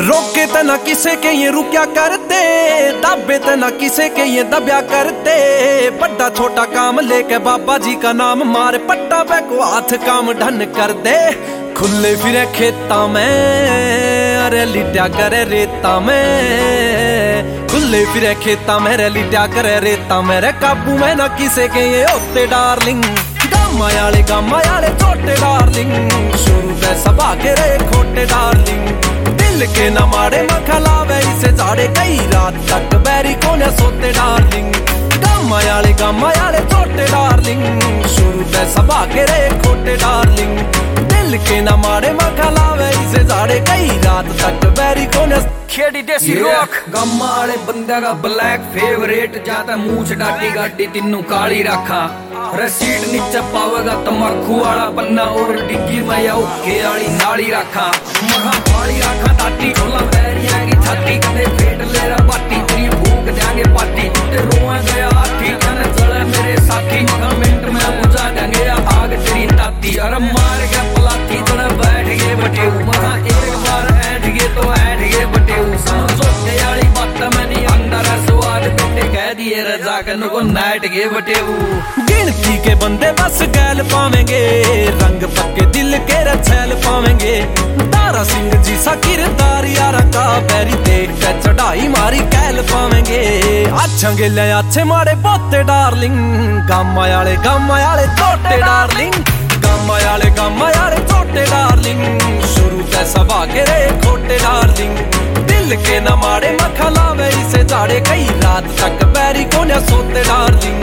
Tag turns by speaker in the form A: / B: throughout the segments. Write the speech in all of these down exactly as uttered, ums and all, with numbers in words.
A: रोके त ना किसे के ये रुक्या करते, दाबे त ना किसे के ये दब्या करते। बड़ा छोटा काम लेके बाबा जी का नाम मारे, पट्टा पे को हाथ काम ढन कर दे। खुले फिरे खेता में अरे लिट्या करे रेता में, खुले फिरे खेता में रे लिट्या करे रेता में। रे काबू में ना किसे के ये होते डार्लिंग, गामा याले गामा याले छोटे डार्लिंग। शुरू से सबा के रे खोटे डार्लिंग, दिल के न मारे मखलावे इसे जाड़े कई रात तक बैरी को न सोते डार्लिंग। गामा याले गामा याले छोटे डार्लिंग, शुरू से सबा के रे खोटे डार्लिंग। दिल के न मारे मखलावे इसे जाड़े कई रात तक बैरी को न खेड़ी देसी रॉक।
B: गामा वाले बंदे का ब्लैक फेवरेट, जाता मूछ डाटी गाटी तीनों काली रखा। रसीद नीचे पावेगा तम्बाकू वाला पन्ना, और डिग्गी में या उके वाली नाली रखा। महा पाली रखा ताटी खोला पैरिया की छाती, कदे पेट ले रहा बाटी तेरी भूख देंगे पाटी। ते रोआ गया हाथी जाने चले मेरे साथी, महा मिनट में बुझा देंगे आग तेरी ताती। अरे मार गया पलाती चले बैठ गए बटे, महा एक बार ऐठ गए तो ऐठ गए बटे। समझो के वाली बात मैंने अंदर स्वाद बेटे कह दिए रजा कन को नाट गए बटे।
A: गिनती के बंदे बस गैल पावेंगे, रंग पक्के दिल के रछैल पावेंगे। तारा सिंह जी सा किरदार यारा का बैरी देख के चढ़ाई मारी कैल पावेंगे। अच्छा गिले अच्छे मारे बोते डार्लिंग, गामा याले गामा याले छोटे डार्लिंग। गामा याले गामा याले छोटे डार्लिंग, शुरू से सबा के रे खोटे डार्लिंग। दिल के न मारे मखलावे इसे जाड़े कई रात तक बैरी को न सोते डार्लिंग।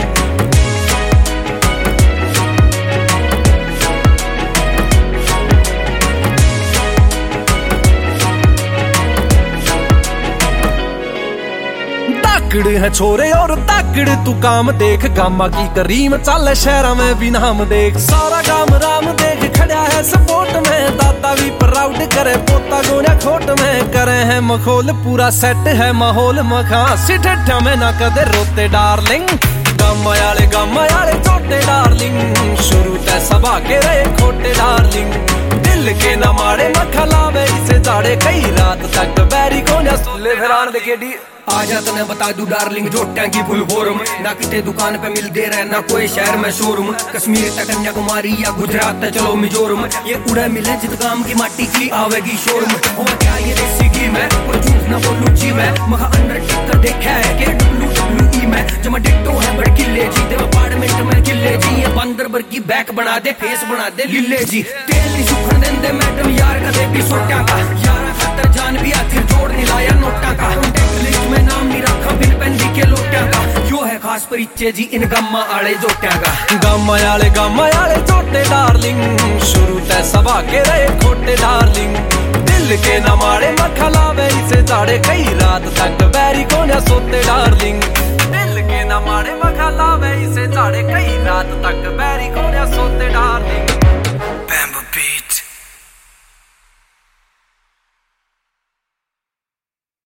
A: ताकड़ है छोरे और ताकड़ तू काम देख, गामा की करीम चल शहरा में भी नाम देख। सारा गाम राम देख खड़ा है सपोर्ट में, दादा भी प्राउड करे पोता गोने खोट में। करे है मखोल पूरा सेट है माहौल मखा, सिठा में ना कदे रोते डार्लिंग। गामा याले गामा याले छोटे डार्लिंग, शुरू ते सबा के रे खोटे डार्लिंग। दिल के न मारे मखलावे इसे जाड़े कई रात तक बैरी को न सुले फिरान दे केडी।
B: आ जाता ने बता दू डार्लिंग जोटियां की फुल फॉर्म, ना किते दुकान पे मिलते रहे ना कोई शहर में शोरूम। कश्मीर तक कन्याकुमारी या गुजरात तक चलो मिजोरम, ये उड़े मिले जित काम की माटी की आवेगी शोरूम। हो क्या ये देसी घी में कोई झूठ ना बोलूं जी मैं, महा अंडरटेकर देखा है के डब्ल्यू डब्ल्यू ई में। जमा डिट्टो है बड़ किले जी दे अपार्टमेंट में किले जी, ये बंदर बर की बैक बना दे फेस बना दे लिले जी। तेल नहीं सुखन देंदे मैडम यार कदे भी सोटा का, यार खातर जान भी आखिर जोड़ नहीं लाया नोटा का। में नाम नहीं रखा बिन पेंदी के लोटिया का, यो है खास परिचय जी इन गामा आले जोटिया का।
A: गामा याले गामा याले छोटे डार्लिंग, शुरू ते सबा के रे खोटे डार्लिंग। दिल के न मारे मखलावे इसे जाड़े कई रात तक बैरी को न सोते डार्लिंग। दिल के न मारे मखलावे इसे जाड़े कई रात तक बैरी को न सोते डार्लिंग।